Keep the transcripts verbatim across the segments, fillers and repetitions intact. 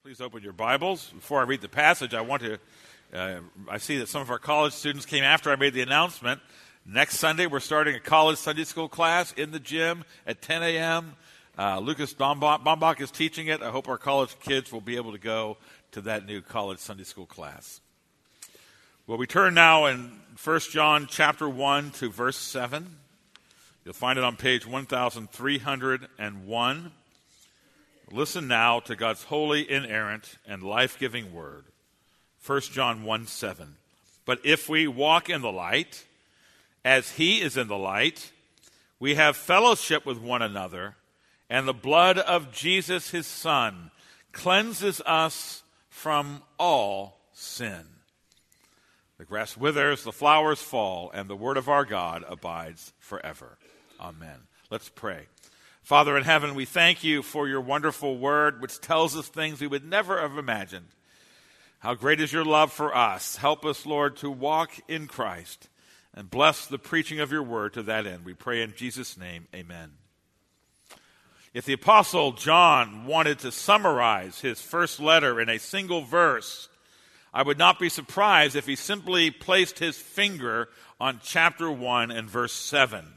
Please open your Bibles. Before I read the passage, I want to, uh, I see that some of our college students came after I made the announcement. Next Sunday, we're starting a college Sunday school class in the gym at ten a.m. Uh, Lucas Bombach, Bombach is teaching it. I hope our college kids will be able to go to that new college Sunday school class. Well, we turn now in First John chapter one to verse seven. You'll find it on page one thousand three hundred one. Listen now to God's holy, inerrant, and life-giving word. First John one seven. But if we walk in the light, as he is in the light, we have fellowship with one another, and the blood of Jesus, his Son, cleanses us from all sin. The grass withers, the flowers fall, and the word of our God abides forever. Amen. Let's pray. Father in heaven, we thank you for your wonderful word, which tells us things we would never have imagined. How great is your love for us. Help us, Lord, to walk in Christ and bless the preaching of your word to that end. We pray in Jesus' name, amen. If the Apostle John wanted to summarize his first letter in a single verse, I would not be surprised if he simply placed his finger on chapter one and verse seven.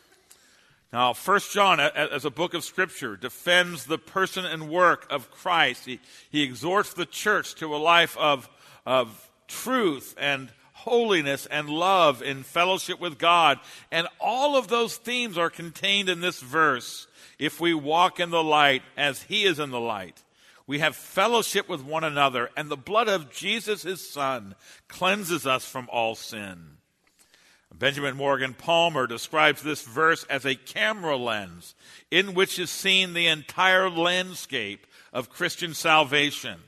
Now, First John, as a book of Scripture, defends the person and work of Christ. He, he exhorts the church to a life of, of truth and holiness and love in fellowship with God. And all of those themes are contained in this verse. If we walk in the light as he is in the light, we have fellowship with one another, and the blood of Jesus, his Son, cleanses us from all sin. Benjamin Morgan Palmer describes this verse as a camera lens in which is seen the entire landscape of Christian salvation.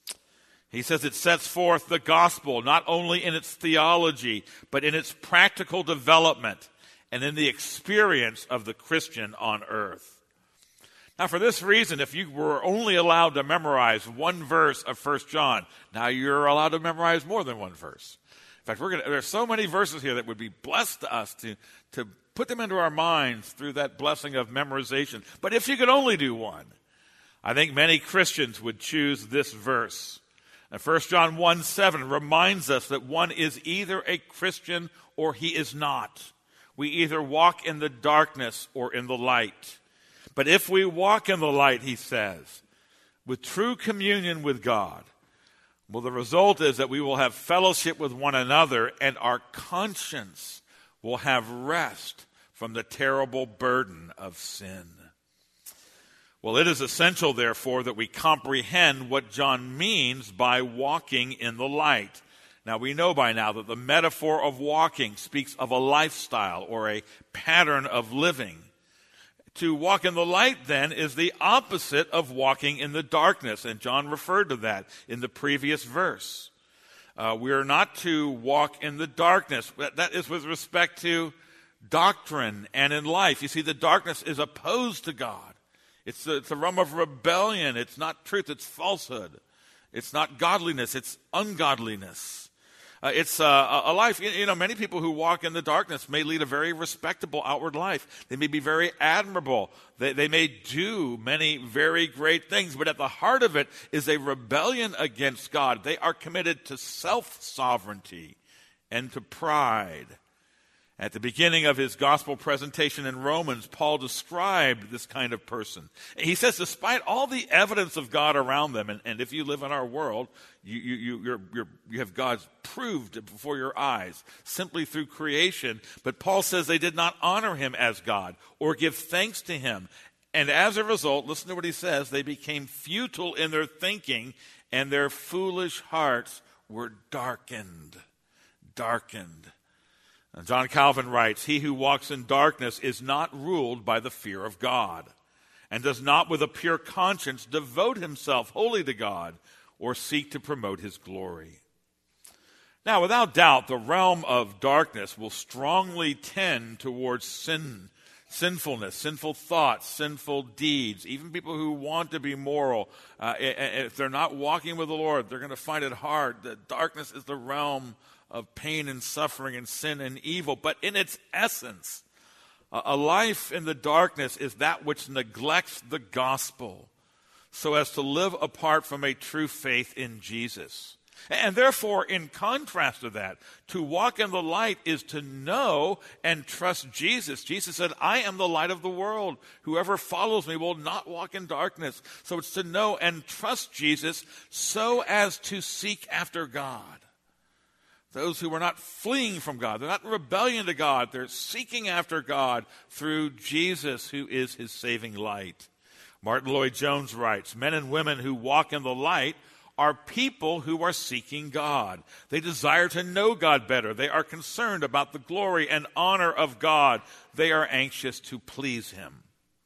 He says it sets forth the gospel not only in its theology, but in its practical development and in the experience of the Christian on earth. Now, for this reason, if you were only allowed to memorize one verse of First John, now you're allowed to memorize more than one verse. In fact, we're gonna, there's so many verses here that would be blessed to us to, to put them into our minds through that blessing of memorization. But if you could only do one, I think many Christians would choose this verse. And First John one seven reminds us that one is either a Christian or he is not. We either walk in the darkness or in the light. But if we walk in the light, he says, with true communion with God, well, the result is that we will have fellowship with one another, and our conscience will have rest from the terrible burden of sin. Well, it is essential, therefore, that we comprehend what John means by walking in the light. Now, we know by now that the metaphor of walking speaks of a lifestyle or a pattern of living. To walk in the light, then, is the opposite of walking in the darkness, and John referred to that in the previous verse. Uh, we are not to walk in the darkness. That is with respect to doctrine and in life. You see, the darkness is opposed to God. It's the, it's the realm of rebellion. It's not truth, it's falsehood. It's not godliness, it's ungodliness. Uh, it's uh, a life, you know, many people who walk in the darkness may lead a very respectable outward life. They may be very admirable. They, they may do many very great things, but at the heart of it is a rebellion against God. They are committed to self-sovereignty and to pride. At the beginning of his gospel presentation in Romans, Paul described this kind of person. He says, despite all the evidence of God around them, and, and if you live in our world, you, you, you, you're, you're, you have God's proved before your eyes simply through creation. But Paul says they did not honor him as God or give thanks to him. And as a result, listen to what he says, they became futile in their thinking, and their foolish hearts were darkened. Darkened. And John Calvin writes, he who walks in darkness is not ruled by the fear of God, and does not with a pure conscience devote himself wholly to God or seek to promote his glory. Now, without doubt, the realm of darkness will strongly tend towards sin, sinfulness, sinful thoughts, sinful deeds. Even people who want to be moral, uh, if they're not walking with the Lord, they're going to find it hard. The darkness is the realm of pain and suffering and sin and evil. But in its essence, a life in the darkness is that which neglects the gospel, so as to live apart from a true faith in Jesus. And therefore, in contrast to that, to walk in the light is to know and trust Jesus. Jesus said, I am the light of the world. Whoever follows me will not walk in darkness. So it's to know and trust Jesus so as to seek after God. Those who are not fleeing from God, they're not in rebellion to God, they're seeking after God through Jesus, who is his saving light. Martin Lloyd-Jones writes, men and women who walk in the light are people who are seeking God. They desire to know God better. They are concerned about the glory and honor of God. They are anxious to please him.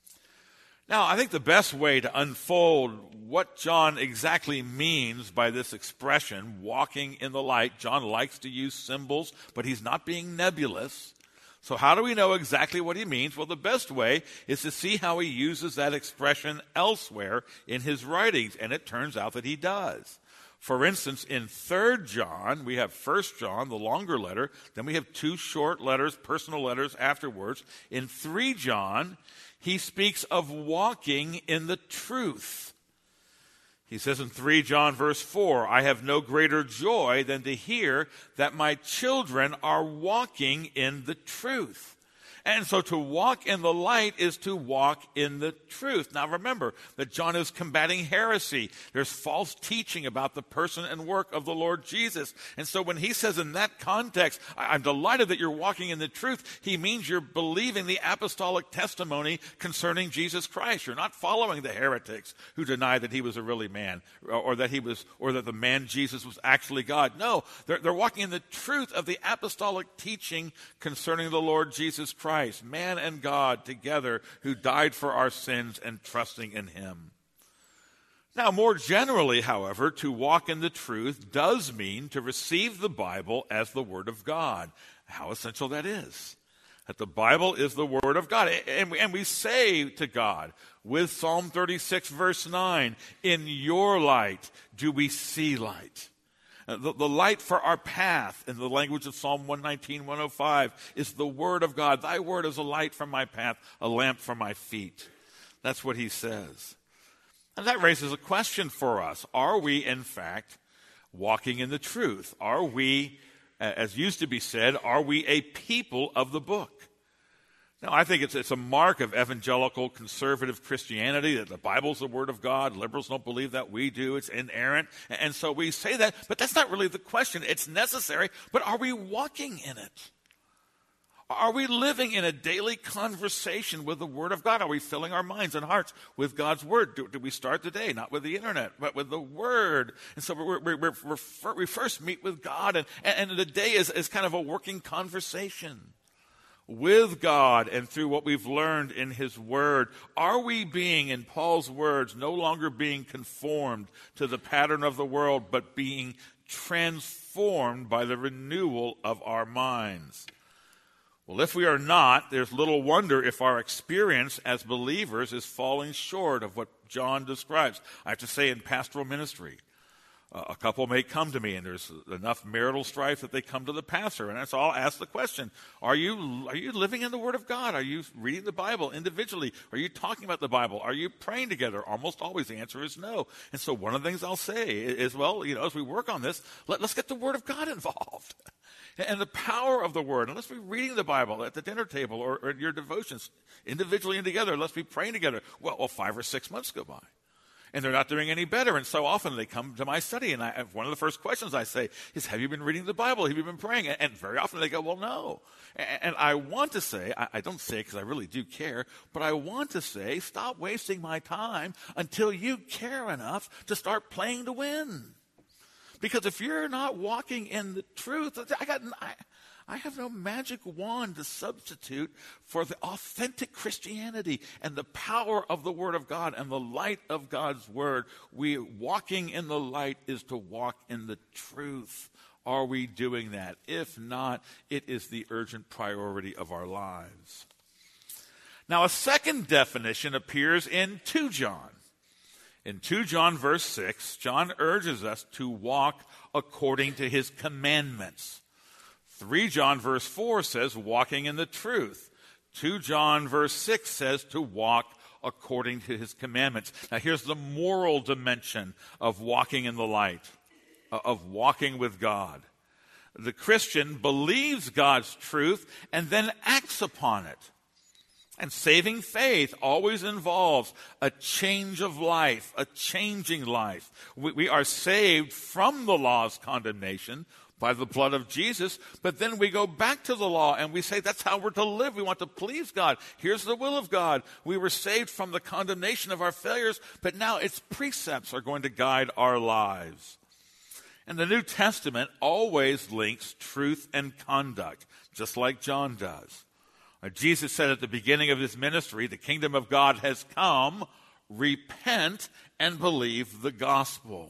Now, I think the best way to unfold what John exactly means by this expression, walking in the light, John likes to use symbols, but he's not being nebulous. So how do we know exactly what he means? Well, the best way is to see how he uses that expression elsewhere in his writings, and it turns out that he does. For instance, in Third John, we have First John, the longer letter, then we have two short letters, personal letters afterwards. In Three John, he speaks of walking in the truth. He says in Three John verse four, I have no greater joy than to hear that my children are walking in the truth. And so to walk in the light is to walk in the truth. Now remember that John is combating heresy. There's false teaching about the person and work of the Lord Jesus. And so when he says in that context, I'm delighted that you're walking in the truth, he means you're believing the apostolic testimony concerning Jesus Christ. You're not following the heretics who deny that he was a really man, or that he was, or that the man Jesus was actually God. No, they're, they're walking in the truth of the apostolic teaching concerning the Lord Jesus Christ. Christ, man and God together, who died for our sins and trusting in him. Now, more generally, however, to walk in the truth does mean to receive the Bible as the Word of God. How essential that is. That the Bible is the Word of God. And we, and we say to God, with Psalm thirty-six, verse nine, in your light do we see light. The, the light for our path, in the language of Psalm one nineteen, one oh five, is the Word of God. Thy word is a light for my path, a lamp for my feet. That's what he says. And that raises a question for us. Are we, in fact, walking in the truth? Are we, as used to be said, are we a people of the book? Now, I think it's, it's a mark of evangelical conservative Christianity that the Bible's the Word of God. Liberals don't believe that. We do. It's inerrant. And so we say that, but that's not really the question. It's necessary, but are we walking in it? Are we living in a daily conversation with the Word of God? Are we filling our minds and hearts with God's Word? Do, do we start the day not with the internet, but with the Word? And so we're, we're, we're, we're, we first meet with God, and, and the day is, is kind of a working conversation with God and through what we've learned in his word. Are we being, in Paul's words, no longer being conformed to the pattern of the world, but being transformed by the renewal of our minds? Well, if we are not, there's little wonder if our experience as believers is falling short of what John describes. I have to say, in pastoral ministry, a couple may come to me, and there's enough marital strife that they come to the pastor. And so I'll ask the question, are you are you living in the Word of God? Are you reading the Bible individually? Are you talking about the Bible? Are you praying together? Almost always the answer is no. And so one of the things I'll say is, well, you know, as we work on this, let, let's get the Word of God involved. And the power of the Word. And let's be reading the Bible at the dinner table or, or in your devotions, individually and together. Let's be praying together. Well, well, five or six months go by, and they're not doing any better. And so often they come to my study, and I, one of the first questions I say is, have you been reading the Bible? Have you been praying? And, and very often they go, well, no. And, and I want to say, I, I don't say it because I really do care, but I want to say, stop wasting my time until you care enough to start playing to win. Because if you're not walking in the truth, I got... I, I have no magic wand to substitute for the authentic Christianity and the power of the Word of God and the light of God's Word. We walking in the light is to walk in the truth. Are we doing that? If not, it is the urgent priority of our lives. Now, a second definition appears in Second John. In Second John verse six, John urges us to walk according to his commandments. Three John verse four says walking in the truth. Two John verse six says to walk according to his commandments. Now here's the moral dimension of walking in the light, of walking with God. The Christian believes God's truth and then acts upon it. And saving faith always involves a change of life, a changing life. We, we are saved from the law's condemnation by the blood of Jesus, but then we go back to the law and we say that's how we're to live. We want to please God. Here's the will of God. We were saved from the condemnation of our failures, but now its precepts are going to guide our lives. And the New Testament always links truth and conduct, just like John does. Jesus said at the beginning of his ministry, the kingdom of God has come, repent and believe the gospel.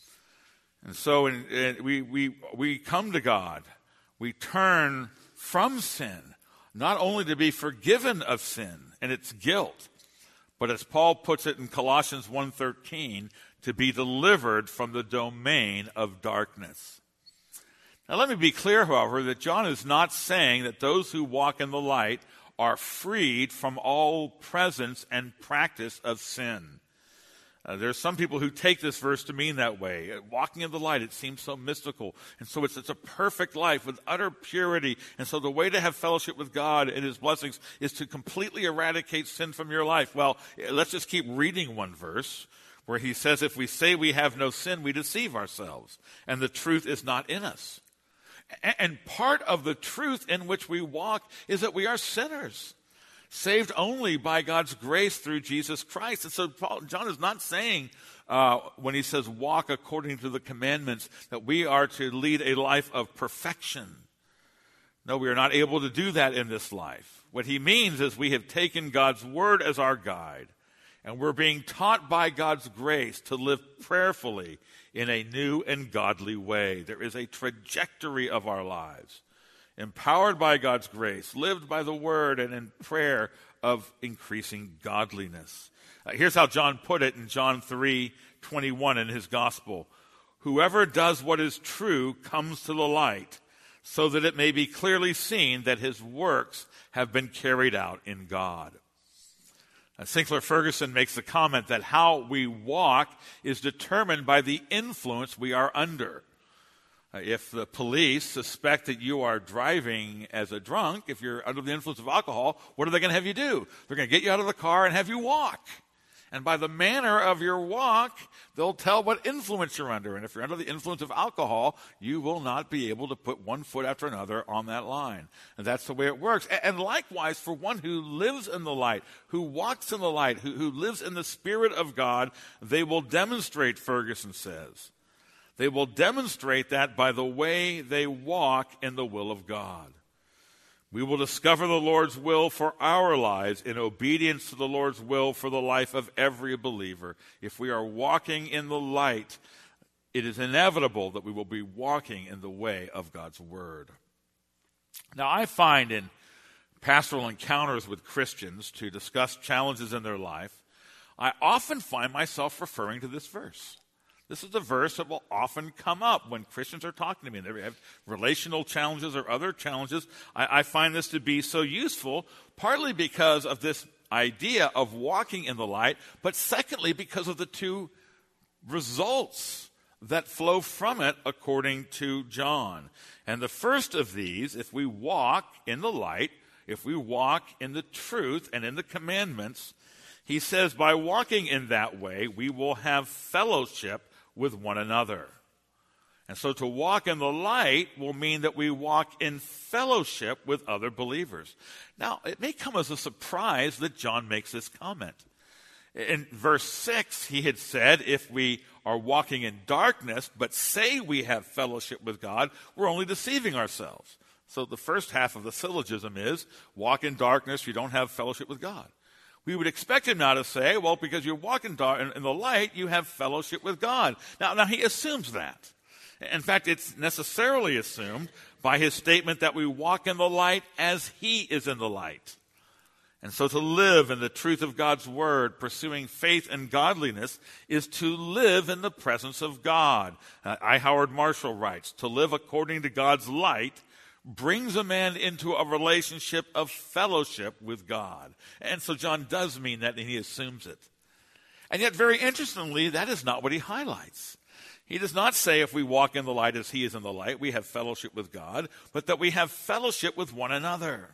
And so in, in, we, we, we come to God, we turn from sin, not only to be forgiven of sin and its guilt, but as Paul puts it in Colossians one thirteen, to be delivered from the domain of darkness. Now let me be clear, however, that John is not saying that those who walk in the light are freed from all presence and practice of sin. Uh, there are some people who take this verse to mean that way. Uh, walking in the light, it seems so mystical. And so it's, it's a perfect life with utter purity. And so the way to have fellowship with God and his blessings is to completely eradicate sin from your life. Well, let's just keep reading one verse where he says, if we say we have no sin, we deceive ourselves, and the truth is not in us. And part of the truth in which we walk is that we are sinners, saved only by God's grace through Jesus Christ. And so Paul, John is not saying uh, when he says walk according to the commandments that we are to lead a life of perfection. No, we are not able to do that in this life. What he means is we have taken God's word as our guide, and we're being taught by God's grace to live prayerfully in a new and godly way. There is a trajectory of our lives, empowered by God's grace, lived by the word and in prayer of increasing godliness. Uh, here's how John put it in John three twenty-one in his gospel. Whoever does what is true comes to the light, so that it may be clearly seen that his works have been carried out in God. Uh, Sinclair Ferguson makes the comment that how we walk is determined by the influence we are under. Uh, if the police suspect that you are driving as a drunk, if you're under the influence of alcohol, what are they going to have you do? They're going to get you out of the car and have you walk. And by the manner of your walk, they'll tell what influence you're under. And if you're under the influence of alcohol, you will not be able to put one foot after another on that line. And that's the way it works. And likewise, for one who lives in the light, who walks in the light, who, who lives in the Spirit of God, they will demonstrate, Ferguson says. They will demonstrate that by the way they walk in the will of God. We will discover the Lord's will for our lives in obedience to the Lord's will for the life of every believer. If we are walking in the light, it is inevitable that we will be walking in the way of God's word. Now, I find in pastoral encounters with Christians to discuss challenges in their life, I often find myself referring to this verse. This is a verse that will often come up when Christians are talking to me. They have relational challenges or other challenges. I, I find this to be so useful, partly because of this idea of walking in the light, but secondly because of the two results that flow from it according to John. And the first of these, if we walk in the light, if we walk in the truth and in the commandments, he says by walking in that way, we will have fellowship with one another. And so to walk in the light will mean that we walk in fellowship with other believers. Now, it may come as a surprise that John makes this comment. In verse six, he had said, if we are walking in darkness, but say we have fellowship with God, we're only deceiving ourselves. So the first half of the syllogism is, walk in darkness, you don't have fellowship with God. We would expect him now to say, well, because you walk in, dark, in the light, you have fellowship with God. Now, now, he assumes that. In fact, it's necessarily assumed by his statement that we walk in the light as he is in the light. And so to live in the truth of God's word, pursuing faith and godliness, is to live in the presence of God. Uh, I. Howard Marshall writes, to live according to God's light brings a man into a relationship of fellowship with God. And so John does mean that, and he assumes it. And yet, very interestingly, that is not what he highlights. He does not say if we walk in the light as he is in the light, we have fellowship with God, but that we have fellowship with one another.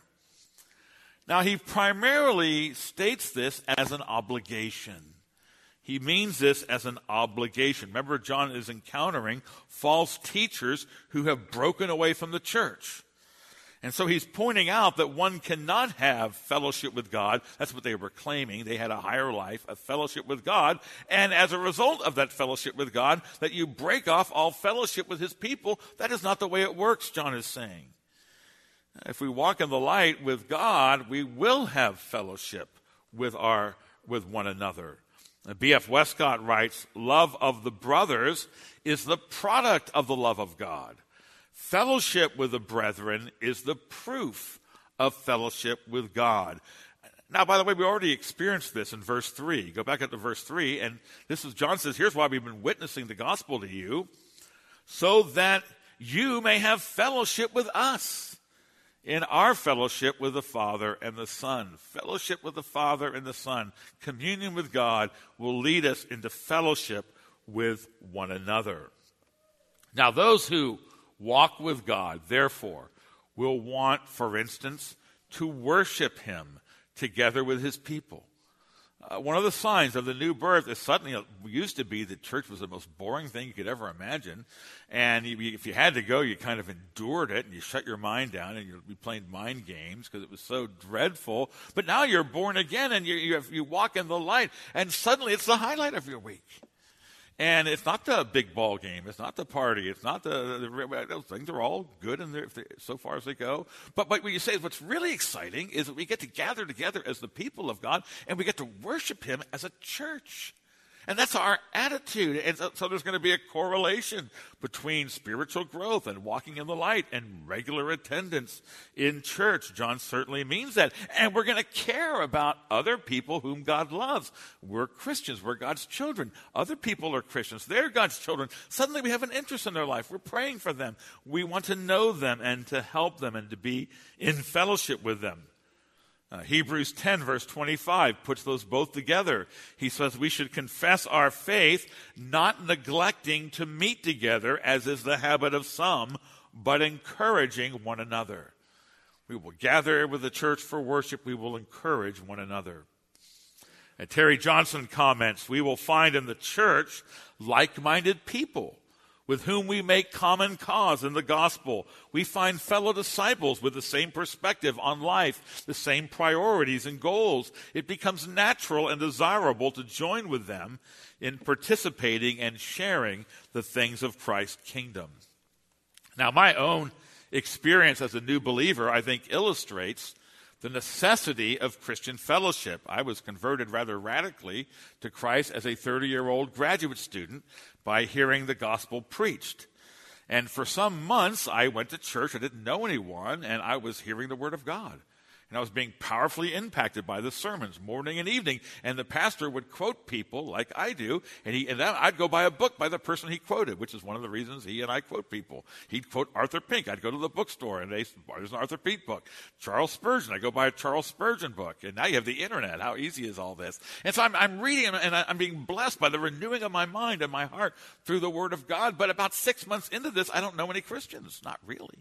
Now, he primarily states this as an obligation. He means this as an obligation. Remember, John is encountering false teachers who have broken away from the church. And so he's pointing out that one cannot have fellowship with God. That's what they were claiming. They had a higher life, a fellowship with God. And as a result of that fellowship with God, that you break off all fellowship with his people. That is not the way it works, John is saying. If we walk in the light with God, we will have fellowship with our with one another. B F Westcott writes, love of the brothers is the product of the love of God. Fellowship with the brethren is the proof of fellowship with God. Now, by the way, we already experienced this in verse three. Go back up to verse three, and this is, John says, here's why we've been witnessing the gospel to you, so that you may have fellowship with us in our fellowship with the Father and the Son. Fellowship with the Father and the Son, communion with God, will lead us into fellowship with one another. Now, those who walk with God, therefore, will want, for instance, to worship him together with his people. Uh, one of the signs of the new birth is suddenly, it used to be that church was the most boring thing you could ever imagine. And you, if you had to go, you kind of endured it, and you shut your mind down, and you'd be playing mind games because it was so dreadful. But now you're born again, and you, you, have, you walk in the light, and suddenly it's the highlight of your week. And it's not the big ball game. It's not the party. It's not the, the those things are all good in there so far as they go. But, but what you say is what's really exciting is that we get to gather together as the people of God, and we get to worship him as a church. And that's our attitude. And so, so there's going to be a correlation between spiritual growth and walking in the light and regular attendance in church. John certainly means that. And we're going to care about other people whom God loves. We're Christians. We're God's children. Other people are Christians. They're God's children. Suddenly we have an interest in their life. We're praying for them. We want to know them and to help them and to be in fellowship with them. Uh, Hebrews ten, verse twenty-five, puts those both together. He says we should confess our faith, not neglecting to meet together, as is the habit of some, but encouraging one another. We will gather with the church for worship. We will encourage one another. And Terry Johnson comments, we will find in the church like-minded people with whom we make common cause in the gospel. We find fellow disciples with the same perspective on life, the same priorities and goals. It becomes natural and desirable to join with them in participating and sharing the things of Christ's kingdom. Now, my own experience as a new believer, I think, illustrates the necessity of Christian fellowship. I was converted rather radically to Christ as a thirty-year-old graduate student by hearing the gospel preached. And for some months, I went to church. I didn't know anyone, and I was hearing the word of God. And I was being powerfully impacted by the sermons morning and evening. And the pastor would quote people like I do, and, he, and then I'd go buy a book by the person he quoted, which is one of the reasons he and I quote people. He'd quote Arthur Pink. I'd go to the bookstore, and they, there's an Arthur Pink book. Charles Spurgeon. I'd go buy a Charles Spurgeon book. And now you have the internet. How easy is all this? And so I'm, I'm reading, and I'm being blessed by the renewing of my mind and my heart through the Word of God. But about six months into this, I don't know any Christians. Not really.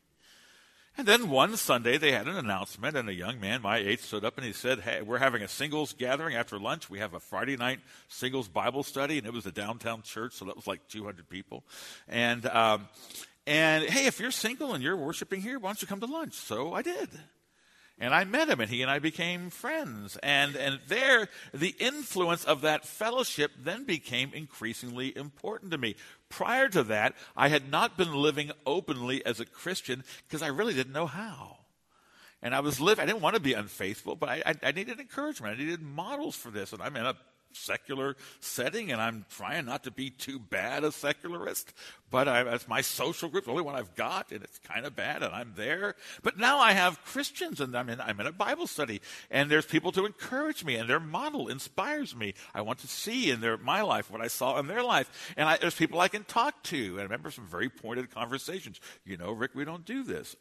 And then one Sunday they had an announcement, and a young man my age stood up and he said, hey, we're having a singles gathering after lunch. We have a Friday night singles Bible study, and it was a downtown church, so that was like two hundred people. And, um, and hey, if you're single and you're worshiping here, why don't you come to lunch? So I did. And I met him, and he and I became friends. And, and there, the influence of that fellowship then became increasingly important to me. Prior to that, I had not been living openly as a Christian because I really didn't know how. And I was living, I didn't want to be unfaithful, but I, I, I needed encouragement. I needed models for this. And I'm in a secular setting, and I'm trying not to be too bad a secularist, but I, that's my social group, the only one I've got, and it's kind of bad, and I'm there. But now I have Christians, and I'm in, I'm in a Bible study, and there's people to encourage me, and their model inspires me. I want to see in their my life what I saw in their life, and I, there's people I can talk to, and I remember some very pointed conversations. You know, Rick, we don't do this.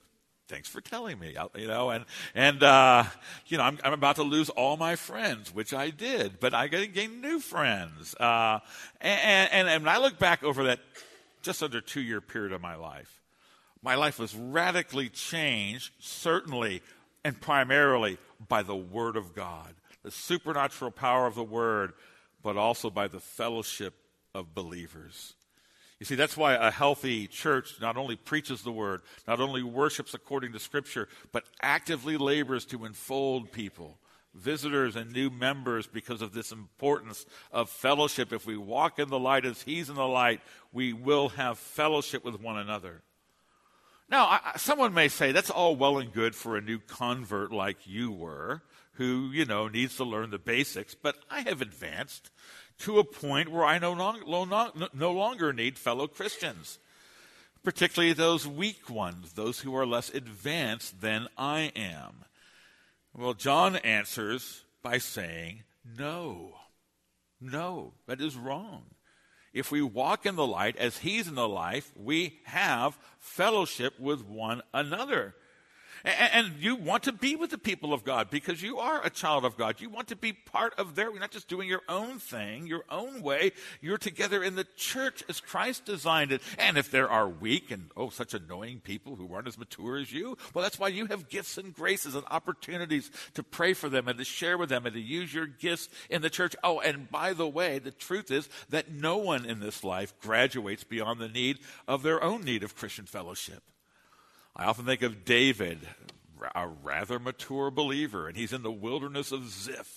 thanks for telling me, you know, and, and uh, you know, I'm, I'm about to lose all my friends, which I did, but I got to gain new friends. Uh, and, and, and when I look back over that just under two-year period of my life, my life was radically changed, certainly and primarily by the Word of God, the supernatural power of the Word, but also by the fellowship of believers. You see, that's why a healthy church not only preaches the Word, not only worships according to Scripture, but actively labors to enfold people, visitors and new members, because of this importance of fellowship. If we walk in the light as He's in the light, we will have fellowship with one another. Now, I, someone may say, that's all well and good for a new convert like you were, who, you know, needs to learn the basics, but I have advanced to a point where I no longer, no longer need fellow Christians, particularly those weak ones, those who are less advanced than I am. Well, John answers by saying, no, no, that is wrong. If we walk in the light as He's in the life, we have fellowship with one another. And you want to be with the people of God because you are a child of God. You want to be part of their, you're not just doing your own thing, your own way. You're together in the church as Christ designed it. And if there are weak and, oh, such annoying people who aren't as mature as you, well, that's why you have gifts and graces and opportunities to pray for them and to share with them and to use your gifts in the church. Oh, and by the way, the truth is that no one in this life graduates beyond the need of their own need of Christian fellowship. I often think of David, a rather mature believer, and he's in the wilderness of Ziph.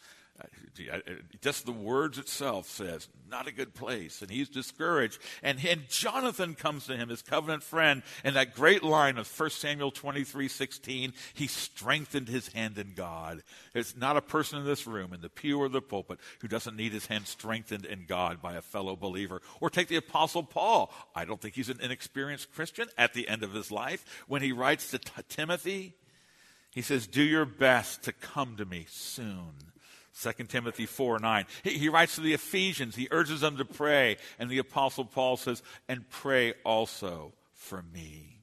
Just the words itself says, not a good place, and he's discouraged. And, and Jonathan comes to him, his covenant friend, and that great line of First Samuel twenty-three sixteen, he strengthened his hand in God. There's not a person in this room, in the pew or the pulpit, who doesn't need his hand strengthened in God by a fellow believer. Or take the Apostle Paul. I don't think he's an inexperienced Christian at the end of his life. When he writes to T- Timothy, he says, do your best to come to me soon. Second Timothy four nine. He, he writes to the Ephesians. He urges them to pray. And the Apostle Paul says, and pray also for me.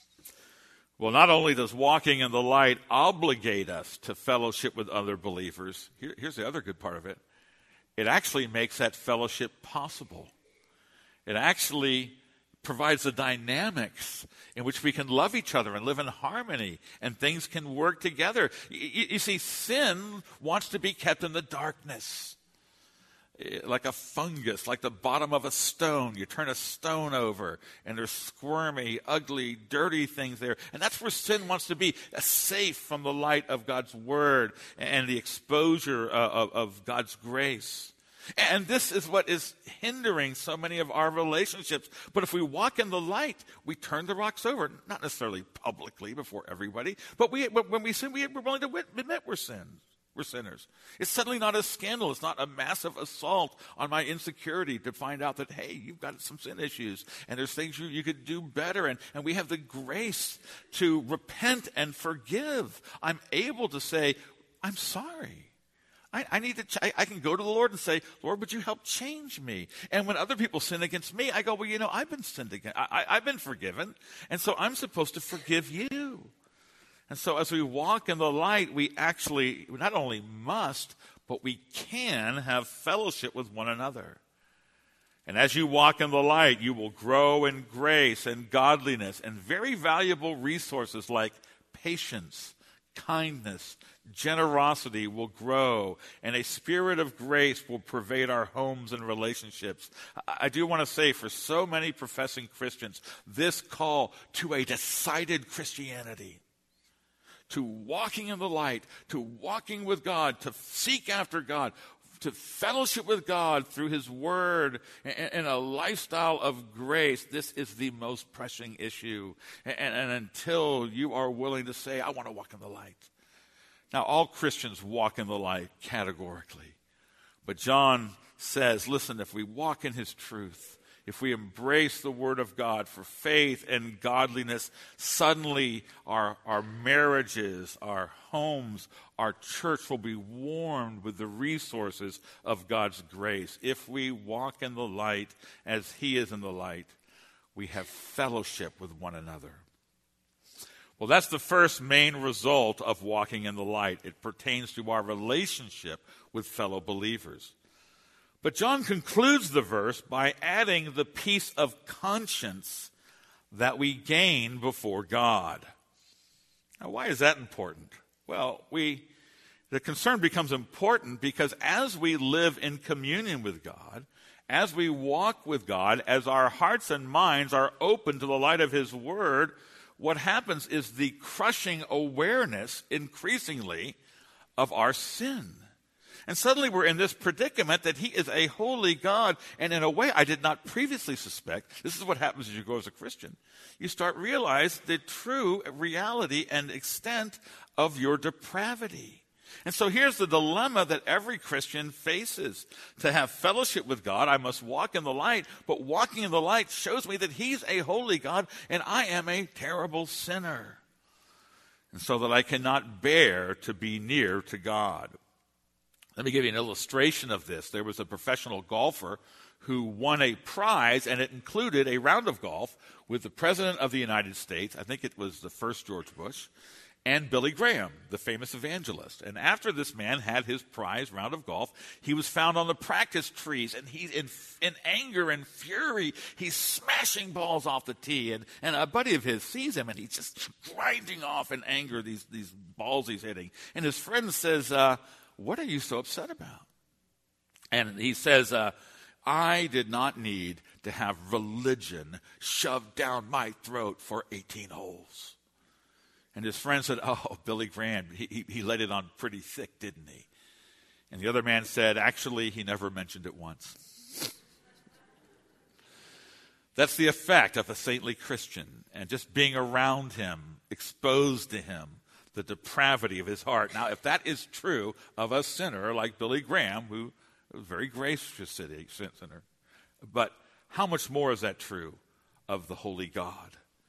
Well, not only does walking in the light obligate us to fellowship with other believers, here, here's the other good part of it. It actually makes that fellowship possible. It actually provides the dynamics in which we can love each other and live in harmony, and things can work together. You, you see, sin wants to be kept in the darkness, like a fungus, like the bottom of a stone. You turn a stone over, and there's squirmy, ugly, dirty things there. And that's where sin wants to be, safe from the light of God's Word and the exposure of, of God's grace. And this is what is hindering so many of our relationships. But if we walk in the light, we turn the rocks over, not necessarily publicly before everybody, but we, when we sin, we're willing to admit we're sinners. We're sinners. It's suddenly not a scandal. It's not a massive assault on my insecurity to find out that, hey, you've got some sin issues, and there's things you, you could do better, and, and we have the grace to repent and forgive. I'm able to say, I'm sorry. I, I need to. Ch- I, I can go to the Lord and say, Lord, would you help change me? And when other people sin against me, I go, well, you know, I've been sinned against. I, I, I've been forgiven, and so I'm supposed to forgive you. And so as we walk in the light, we actually not only must, but we can have fellowship with one another. And as you walk in the light, you will grow in grace and godliness and very valuable resources like patience, kindness, generosity will grow, and a spirit of grace will pervade our homes and relationships. I do want to say, for so many professing Christians, this call to a decided Christianity, to walking in the light, to walking with God, to seek after God, to fellowship with God through His Word and a lifestyle of grace, this is the most pressing issue. And, and until you are willing to say, I want to walk in the light. Now, all Christians walk in the light categorically. But John says, listen, if we walk in His truth, if we embrace the Word of God for faith and godliness, suddenly our, our marriages, our homes, our church will be warmed with the resources of God's grace. If we walk in the light as He is in the light, we have fellowship with one another. Well, that's the first main result of walking in the light. It pertains to our relationship with fellow believers. But John concludes the verse by adding the peace of conscience that we gain before God. Now, why is that important? Well, we the concern becomes important because as we live in communion with God, as we walk with God, as our hearts and minds are open to the light of His Word, what happens is the crushing awareness increasingly of our sin. And suddenly we're in this predicament that He is a holy God, and in a way I did not previously suspect. This is what happens as you grow as a Christian. You start realize the true reality and extent of your depravity. And so here's the dilemma that every Christian faces. To have fellowship with God, I must walk in the light, but walking in the light shows me that He's a holy God and I am a terrible sinner. And so that I cannot bear to be near to God. Let me give you an illustration of this. There was a professional golfer who won a prize, and it included a round of golf with the President of the United States, I think it was the first George Bush, and Billy Graham, the famous evangelist. And after this man had his prize round of golf, he was found on the practice trees, and he's in, in anger and fury, he's smashing balls off the tee. And, and a buddy of his sees him, and he's just grinding off in anger these, these balls he's hitting. And his friend says, uh, what are you so upset about? And he says, uh, I did not need to have religion shoved down my throat for eighteen holes. And his friend said, oh, Billy Graham, he, he, he laid it on pretty thick, didn't he? And the other man said, actually, he never mentioned it once. That's the effect of a saintly Christian, and just being around him, exposed to him, the depravity of his heart. Now, if that is true of a sinner like Billy Graham, who was a very gracious sinner, but how much more is that true of the holy God?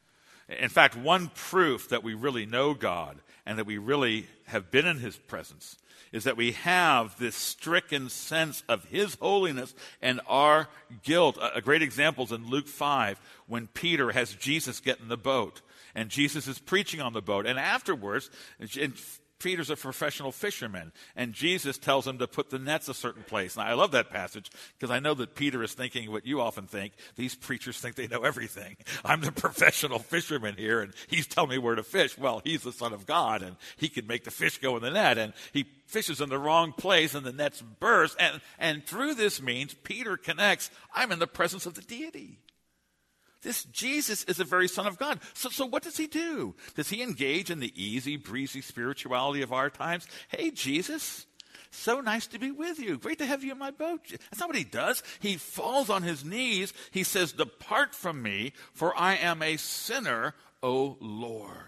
In fact, one proof that we really know God and that we really have been in His presence is that we have this stricken sense of His holiness and our guilt. A great example is in Luke five when Peter has Jesus get in the boat and Jesus is preaching on the boat. And afterwards, and Peter's a professional fisherman, and Jesus tells him to put the nets a certain place. Now, I love that passage because I know that Peter is thinking what you often think. These preachers think they know everything. I'm the professional fisherman here, and he's telling me where to fish. Well, he's the Son of God, and he can make the fish go in the net, and he fishes in the wrong place, and the nets burst. And, and through this means, Peter connects, I'm in the presence of the deity. This Jesus is the very Son of God. So, so what does He do? Does He engage in the easy, breezy spirituality of our times? Hey, Jesus, so nice to be with you. Great to have you in my boat. That's not what He does. He falls on His knees. He says, depart from me, for I am a sinner, O Lord.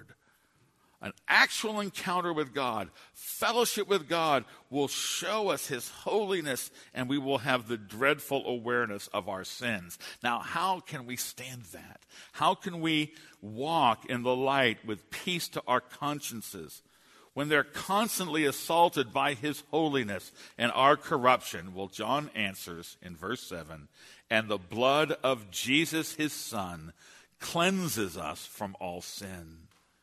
An actual encounter with God, fellowship with God will show us His holiness, and we will have the dreadful awareness of our sins. Now, how can we stand that? How can we walk in the light with peace to our consciences when they're constantly assaulted by His holiness and our corruption? Well, John answers in verse seven, and the blood of Jesus, His Son, cleanses us from all sin.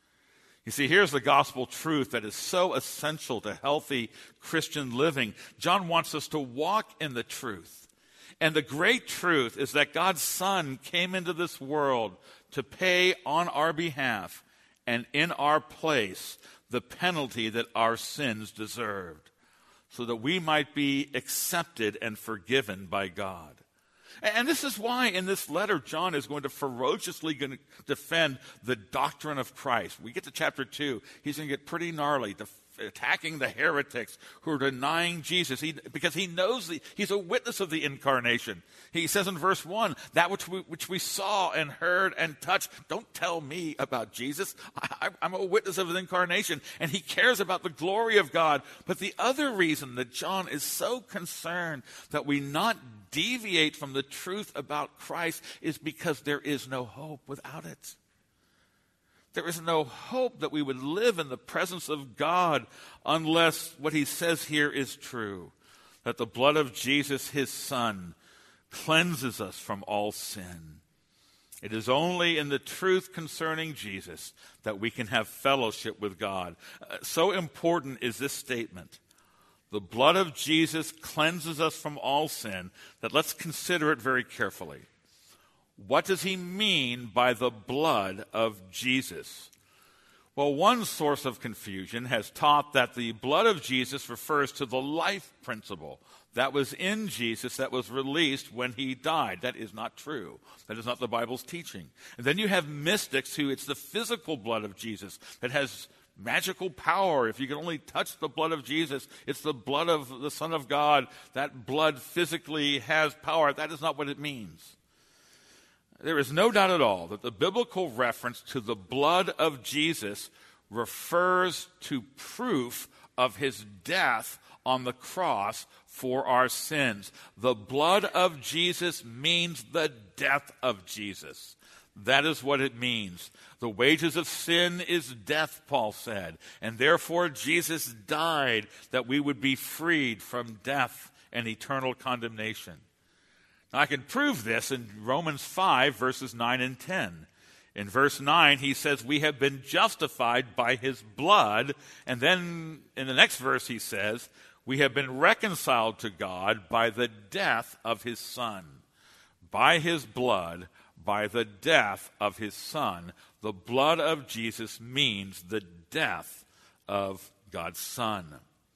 You see, here's the gospel truth that is so essential to healthy Christian living. John wants us to walk in the truth. And the great truth is that God's Son came into this world to pay on our behalf and in our place the penalty that our sins deserved, so that we might be accepted and forgiven by God. And this is why in this letter, John is going to ferociously going to defend the doctrine of Christ. We get to chapter two, he's going to get pretty gnarly, def- attacking the heretics who are denying Jesus, he, because he knows the, he's a witness of the incarnation. He says in verse one, that which we, which we saw and heard and touched, don't tell me about Jesus. I, I'm a witness of the incarnation, and he cares about the glory of God. But the other reason that John is so concerned that we not deviate from the truth about Christ is because there is no hope without it. There is no hope that we would live in the presence of God unless what he says here is true, that the blood of Jesus, His Son, cleanses us from all sin. It is only in the truth concerning Jesus that we can have fellowship with God. Uh, so important is this statement. The blood of Jesus cleanses us from all sin, that let's consider it very carefully. What does he mean by the blood of Jesus? Well, one source of confusion has taught that the blood of Jesus refers to the life principle that was in Jesus that was released when he died. That is not true. That is not the Bible's teaching. And then you have mystics who it's the physical blood of Jesus that has magical power. If you can only touch the blood of Jesus, it's the blood of the Son of God. That blood physically has power. That is not what it means. There is no doubt at all that the biblical reference to the blood of Jesus refers to proof of his death on the cross for our sins. The blood of Jesus means the death of Jesus. That is what it means. The wages of sin is death, Paul said, and therefore Jesus died that we would be freed from death and eternal condemnation. Now, I can prove this in Romans five, verses nine and ten. In verse nine, he says, we have been justified by his blood. And then in the next verse, he says, we have been reconciled to God by the death of his Son. By his blood, by the death of his Son. The blood of Jesus means the death of God's Son.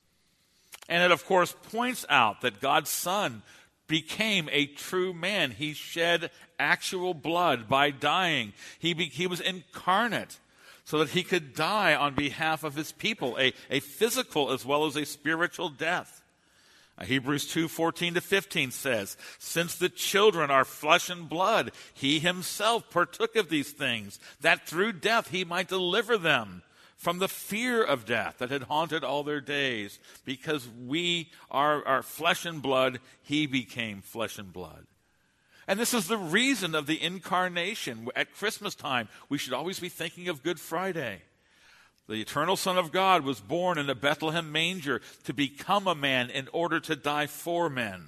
And it, of course, points out that God's Son became a true man. He shed actual blood by dying. He, be, he was incarnate so that he could die on behalf of his people, a, a physical as well as a spiritual death. Uh, Hebrews two, fourteen to fifteen says, since the children are flesh and blood, he himself partook of these things, that through death he might deliver them from the fear of death that had haunted all their days. Because we are, are flesh and blood, he became flesh and blood. And this is the reason of the incarnation. At Christmas time, we should always be thinking of Good Friday. The eternal Son of God was born in a Bethlehem manger to become a man in order to die for men.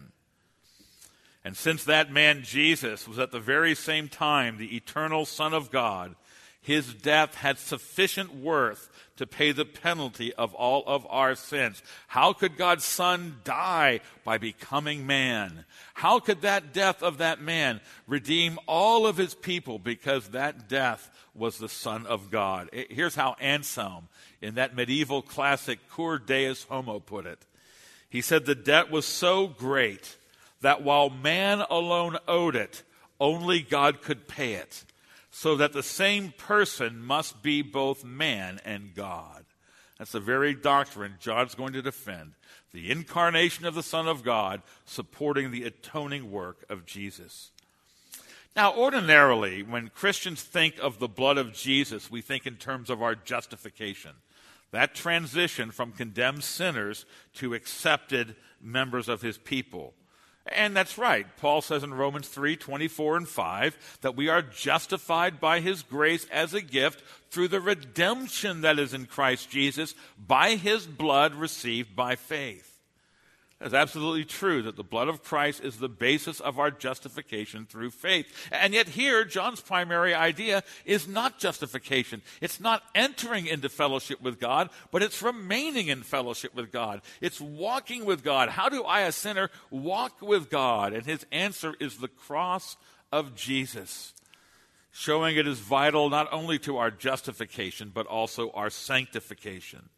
And since that man Jesus was at the very same time the eternal Son of God, his death had sufficient worth to pay the penalty of all of our sins. How could God's Son die? By becoming man. How could that death of that man redeem all of his people? Because that death was the Son of God. Here's how Anselm, in that medieval classic Cur Deus Homo, put it. He said the debt was so great that while man alone owed it, only God could pay it, so that the same person must be both man and God. That's the very doctrine John's going to defend, the incarnation of the Son of God supporting the atoning work of Jesus. Now, ordinarily, when Christians think of the blood of Jesus, we think in terms of our justification, that transition from condemned sinners to accepted members of his people. And that's right. Paul says in Romans three, twenty-four and five that we are justified by his grace as a gift through the redemption that is in Christ Jesus by his blood received by faith. It's absolutely true that the blood of Christ is the basis of our justification through faith. And yet here, John's primary idea is not justification. It's not entering into fellowship with God, but it's remaining in fellowship with God. It's walking with God. How do I, a sinner, walk with God? And his answer is the cross of Jesus, showing it is vital not only to our justification, but also our sanctification.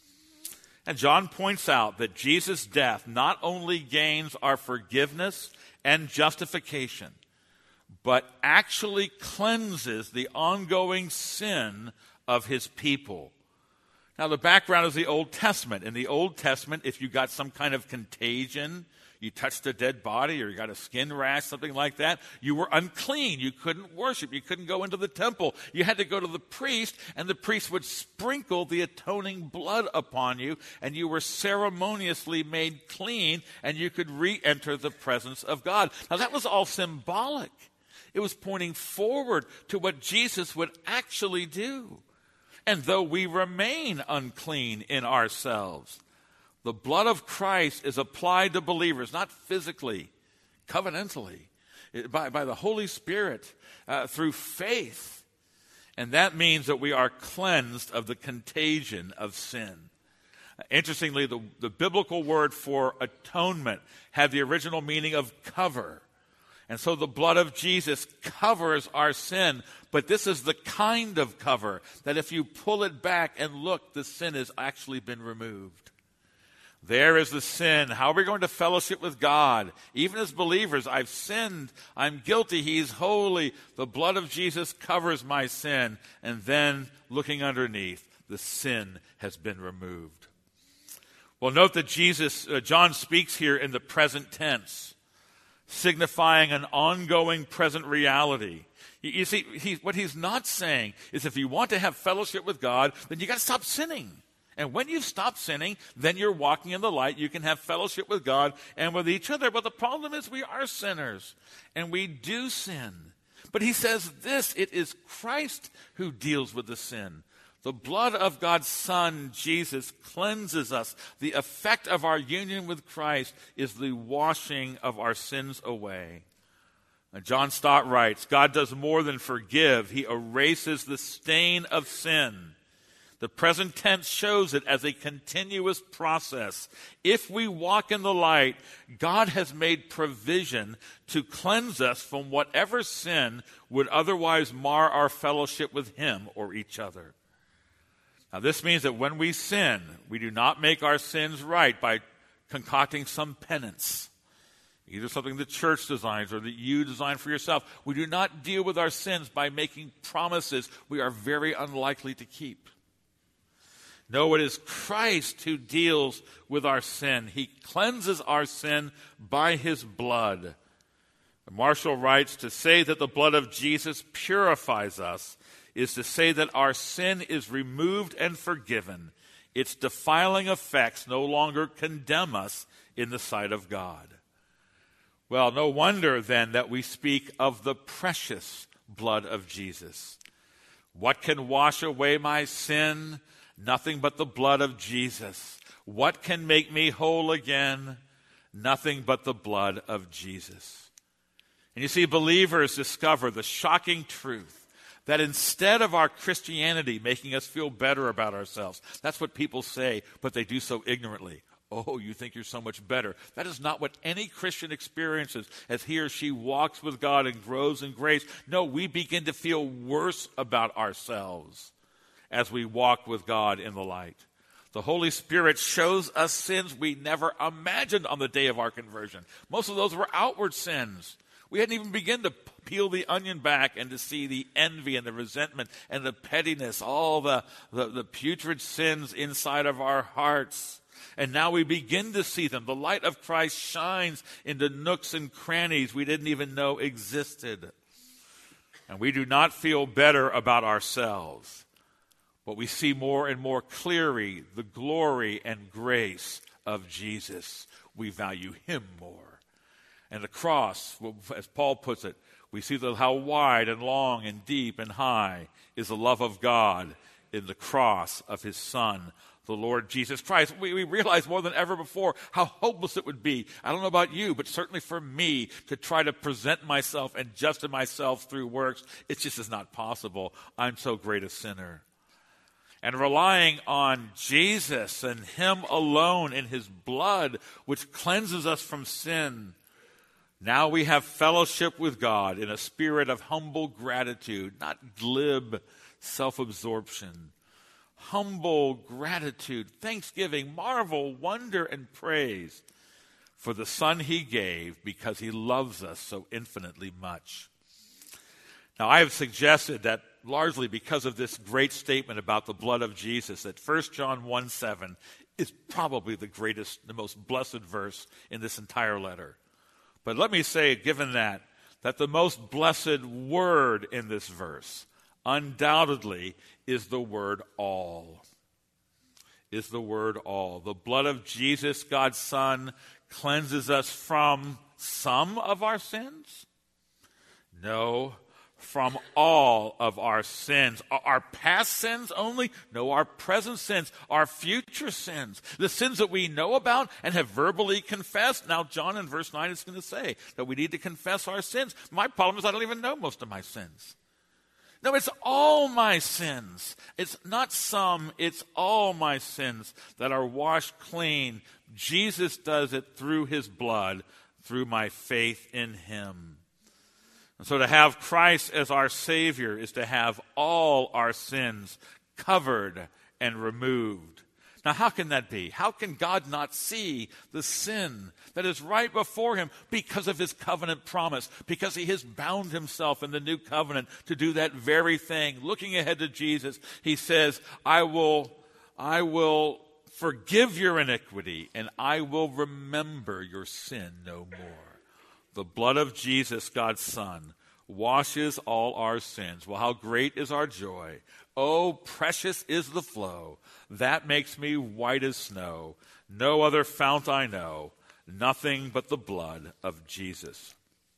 And John points out that Jesus' death not only gains our forgiveness and justification, but actually cleanses the ongoing sin of his people. Now, the background is the Old Testament. In the Old Testament, if you got some kind of contagion, you touched a dead body or you got a skin rash, something like that, you were unclean. You couldn't worship. You couldn't go into the temple. You had to go to the priest, and the priest would sprinkle the atoning blood upon you, and you were ceremoniously made clean, and you could re-enter the presence of God. Now, that was all symbolic. It was pointing forward to what Jesus would actually do. And though we remain unclean in ourselves, the blood of Christ is applied to believers, not physically, covenantally. by, by the Holy Spirit uh, through faith. And that means that we are cleansed of the contagion of sin. Interestingly, the, the biblical word for atonement had the original meaning of cover. And so the blood of Jesus covers our sin. But this is the kind of cover that if you pull it back and look, the sin has actually been removed. There is the sin. How are we going to fellowship with God? Even as believers, I've sinned. I'm guilty. He's holy. The blood of Jesus covers my sin. And then looking underneath, the sin has been removed. Well, note that Jesus, uh, John speaks here in the present tense, signifying an ongoing present reality. You, you see, he, what he's not saying is if you want to have fellowship with God, then you got to stop sinning. And when you've stopped sinning, then you're walking in the light. You can have fellowship with God and with each other. But the problem is we are sinners, and we do sin. But he says this, it is Christ who deals with the sin. The blood of God's Son, Jesus, cleanses us. The effect of our union with Christ is the washing of our sins away. And John Stott writes, God does more than forgive. He erases the stain of sin. The present tense shows it as a continuous process. If we walk in the light, God has made provision to cleanse us from whatever sin would otherwise mar our fellowship with Him or each other. Now, this means that when we sin, we do not make our sins right by concocting some penance, either something the church designs or that you design for yourself. We do not deal with our sins by making promises we are very unlikely to keep. No, it is Christ who deals with our sin. He cleanses our sin by His blood. Marshall writes, to say that the blood of Jesus purifies us is to say that our sin is removed and forgiven. Its defiling effects no longer condemn us in the sight of God. Well, no wonder then that we speak of the precious blood of Jesus. What can wash away my sin? Nothing but the blood of Jesus. What can make me whole again? Nothing but the blood of Jesus. And you see, believers discover the shocking truth that instead of our Christianity making us feel better about ourselves, that's what people say, but they do so ignorantly. Oh, you think you're so much better. That is not what any Christian experiences as he or she walks with God and grows in grace. No, we begin to feel worse about ourselves as we walk with God in the light. The Holy Spirit shows us sins we never imagined on the day of our conversion. Most of those were outward sins. We hadn't even begun to peel the onion back and to see the envy and the resentment and the pettiness, all the, the, the putrid sins inside of our hearts. And now we begin to see them. The light of Christ shines into nooks and crannies we didn't even know existed. And we do not feel better about ourselves, but we see more and more clearly the glory and grace of Jesus. We value Him more. And the cross, as Paul puts it, we see that how wide and long and deep and high is the love of God in the cross of His Son, the Lord Jesus Christ. We, we realize more than ever before how hopeless it would be. I don't know about you, but certainly for me to try to present myself and justify myself through works, it just is not possible. I'm so great a sinner. And relying on Jesus and Him alone in His blood, which cleanses us from sin, now we have fellowship with God in a spirit of humble gratitude, not glib self-absorption. Humble gratitude, thanksgiving, marvel, wonder, and praise for the Son He gave because He loves us so infinitely much. Now, I have suggested that largely because of this great statement about the blood of Jesus, that First John one seven is probably the greatest, the most blessed verse in this entire letter. But let me say, given that, that the most blessed word in this verse undoubtedly is the word all. Is the word all. The blood of Jesus, God's Son, cleanses us from some of our sins? No, from all of our sins. Our past sins only? No, our present sins, our future sins, the sins that we know about and have verbally confessed. Now, John in verse nine is going to say that we need to confess our sins. My problem is I don't even know most of my sins. No, it's all my sins. It's not some, it's all my sins that are washed clean. Jesus does it through his blood, through my faith in him. And so to have Christ as our Savior is to have all our sins covered and removed. Now, how can that be? How can God not see the sin that is right before him because of his covenant promise, because he has bound himself in the new covenant to do that very thing? Looking ahead to Jesus, he says, I will, I will forgive your iniquity, and I will remember your sin no more. The blood of Jesus, God's Son, washes all our sins. Well, how great is our joy. Oh, precious is the flow that makes me white as snow. No other fount I know, nothing but the blood of Jesus.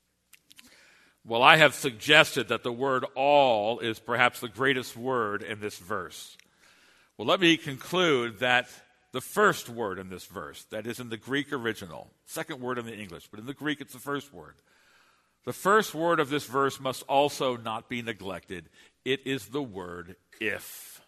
Well, I have suggested that the word all is perhaps the greatest word in this verse. Well, let me conclude that the first word in this verse, that is in the Greek original, second word in the English, but in the Greek it's the first word. The first word of this verse must also not be neglected. It is the word if.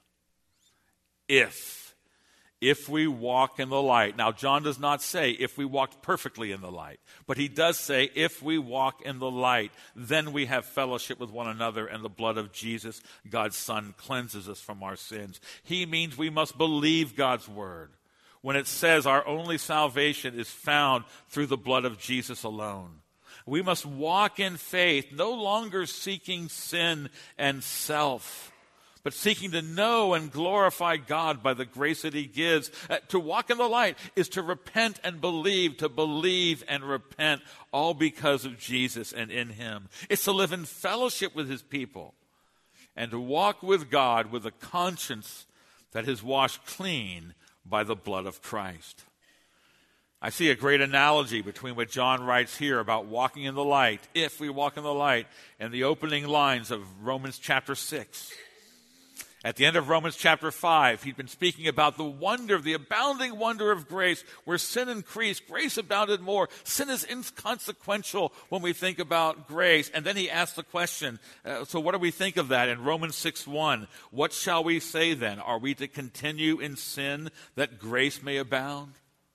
If. If we walk in the light. Now, John does not say if we walked perfectly in the light, but he does say if we walk in the light, then we have fellowship with one another, and the blood of Jesus, God's Son, cleanses us from our sins. He means we must believe God's word when it says our only salvation is found through the blood of Jesus alone. We must walk in faith, no longer seeking sin and self, but seeking to know and glorify God by the grace that he gives. Uh, to walk in the light is to repent and believe, to believe and repent, all because of Jesus and in him. It's to live in fellowship with his people and to walk with God with a conscience that is washed clean by the blood of Christ. I see a great analogy between what John writes here about walking in the light, if we walk in the light, and the opening lines of Romans chapter six. At the end of Romans chapter five, he'd been speaking about the wonder, the abounding wonder of grace, where sin increased, grace abounded more. Sin is inconsequential when we think about grace. And then he asked the question, uh, so what do we think of that? In Romans six one, what shall we say then? Are we to continue in sin that grace may abound?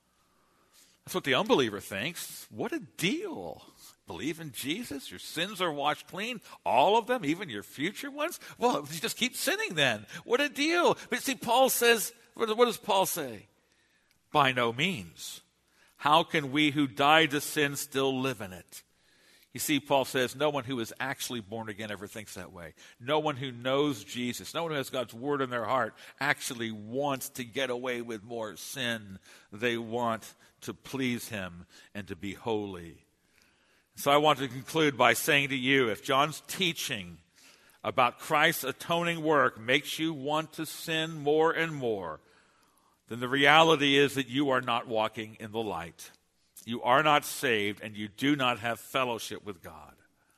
That's what the unbeliever thinks. What a deal. Believe in Jesus, your sins are washed clean, all of them, even your future ones. Well, you just keep sinning then. What a deal. But see, Paul says, what does Paul say? By no means. How can we who died to sin still live in it? You see, Paul says, no one who is actually born again ever thinks that way. No one who knows Jesus, no one who has God's word in their heart actually wants to get away with more sin. They want to please him and to be holy. So I want to conclude by saying to you, if John's teaching about Christ's atoning work makes you want to sin more and more, then the reality is that you are not walking in the light. You are not saved, and you do not have fellowship with God.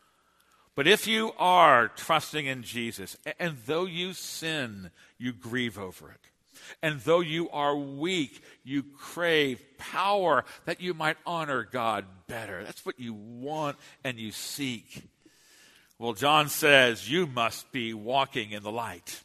But if you are trusting in Jesus, and though you sin, you grieve over it. And though you are weak, you crave power that you might honor God better. That's what you want and you seek. Well, John says you must be walking in the light.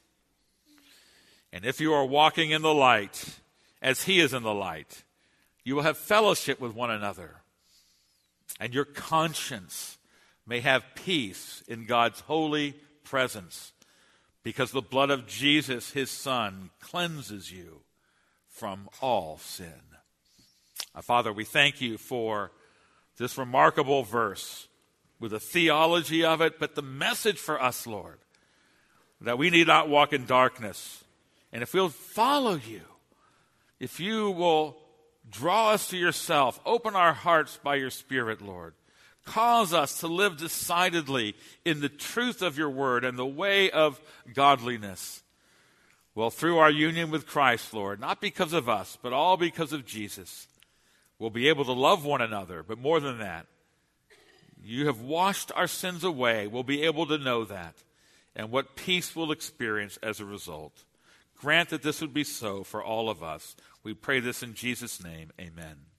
And if you are walking in the light, as he is in the light, you will have fellowship with one another. And your conscience may have peace in God's holy presence, because the blood of Jesus, his Son, cleanses you from all sin. Our Father, we thank you for this remarkable verse with the theology of it, but the message for us, Lord, that we need not walk in darkness. And if we'll follow you, if you will draw us to yourself, open our hearts by your Spirit, Lord, cause us to live decidedly in the truth of your word and the way of godliness. Well, through our union with Christ, Lord, not because of us, but all because of Jesus, we'll be able to love one another. But more than that, You have washed our sins away. We'll be able to know that. And what peace we'll experience as a result. Grant that this would be so for all of us. We pray this in Jesus' name. Amen.